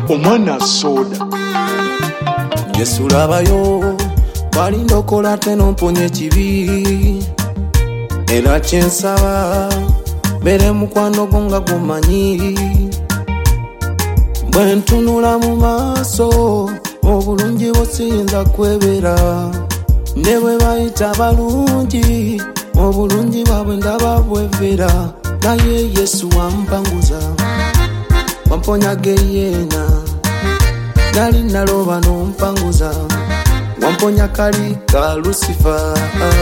omwana soda. Yesu labayo walindokola tenomponya ekibi era kyensaba bere mukwano gonga gumanyi bwe ntunula mu maaso obulungi bosiyinza kwebera ne bwe bayita balungi obulungi bwabwe ndaba bwevera naye Yesu wampanguza wamponya geyena nali naloba nompanguza wamponya kali ka Lucifer.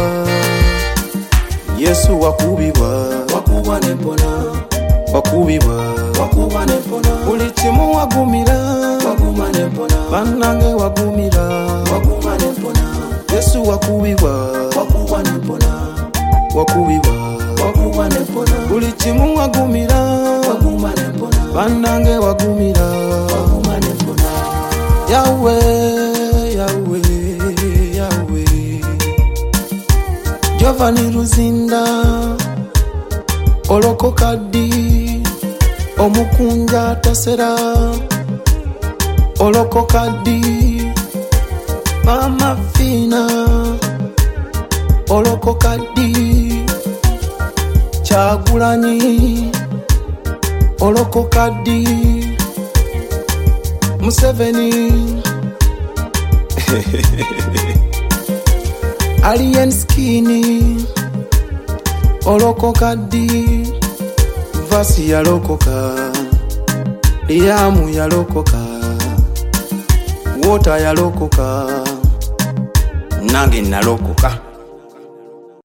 Yesu wakubibwa nepona wakubibwa nepona buli kimu wagumira bannange wagumira nepona Yesu wakubibwa nepona nepona buli kimu wagumira nepona bannange wagumira nepona. Yahweh, Yahweh, Yahweh Giovanni Ruzinda olokoka ddi omukunja tasera olokoka ddi Mama Fina olokoka ddi Kyagulanyi olokoka ddi Museveni Alien Skinny olokoka ddi Vasi yalokoka Liamu yalokoka Water yalokoka nange nalokoka.